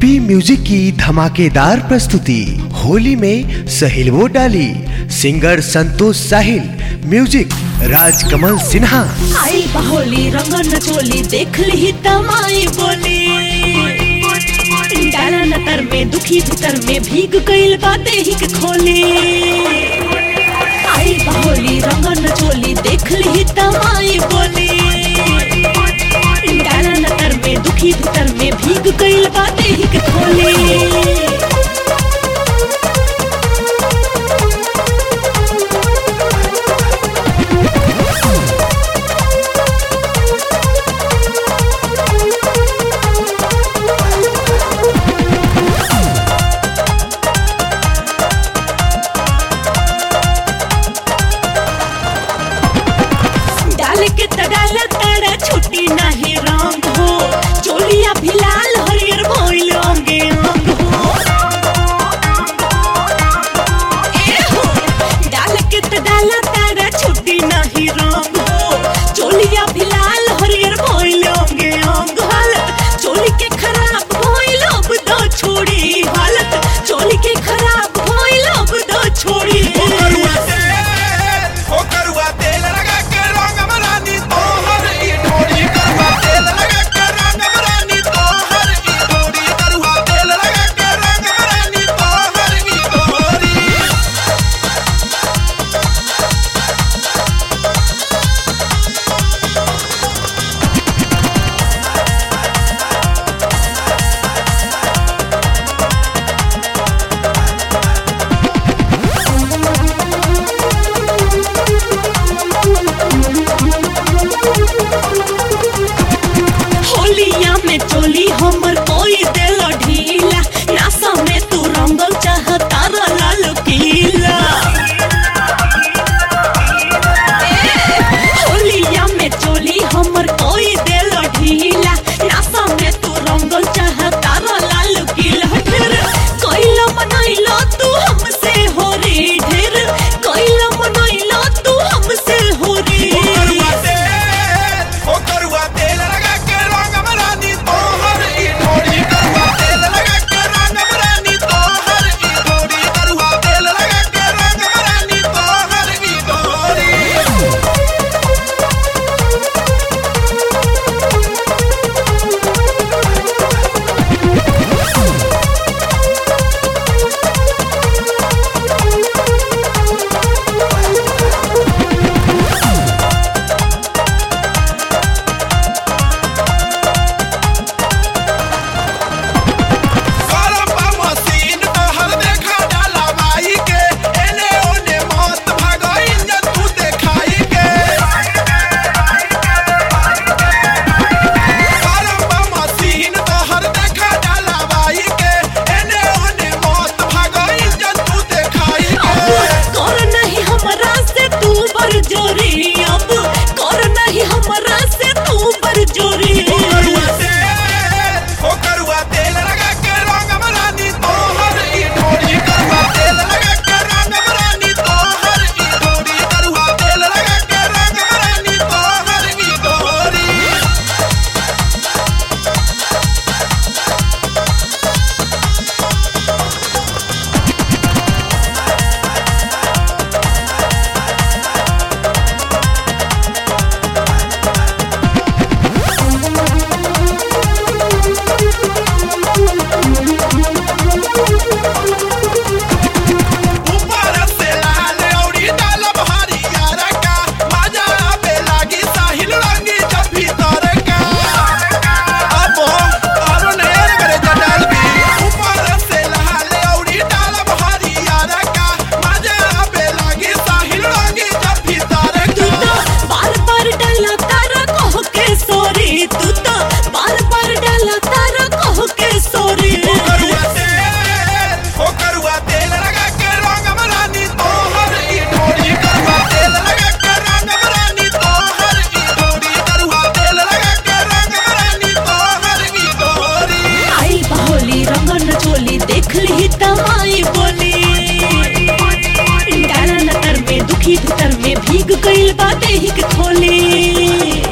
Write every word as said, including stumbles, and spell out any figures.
पी music की धमाकेदार प्रस्तुति होली में सहिलवो डाली। Singer Santosh Sahil, music Rajkamal Sinha. आई होली रंगन चोली देख ली तमाई बोली। डाला नतर में दुखी भीतर में भीग गईल बाते ही के खोली। आई होली रंगन चोली देख ली तमाई बोली। डाला नतर में दुखी भीतर में भीग गईल बाते ही के खोली। छुट्टी नहीं रंग हो चोलिया भी लाल हरियर भइल अंगे अंग हो। ए हो डाल के त डाला तारा छुट्टी नहीं रंग हो चोलिया भी लाल हरियर भइल अंगे अंग। हालत चोली के खराब भइल अब दो छोड़ी। हालत चोली के खराब भइल अब दो छोड़ी। चोली हमर कोई दिल ढीला नासा में तू रंगल चाहता लाल पीला। होलिया में चोली हमर कोई दिल ढीला नासा में तू रंगल चाहता लाल पीला। ढेर कोइला मनैला तू हमसे हो रे। ढेर कोइला मनैला तू हमसे हो रे। देख ली तमाई बोली। डाला नतर में दुखी भीतर में भीग गईल बाते ही के खोली।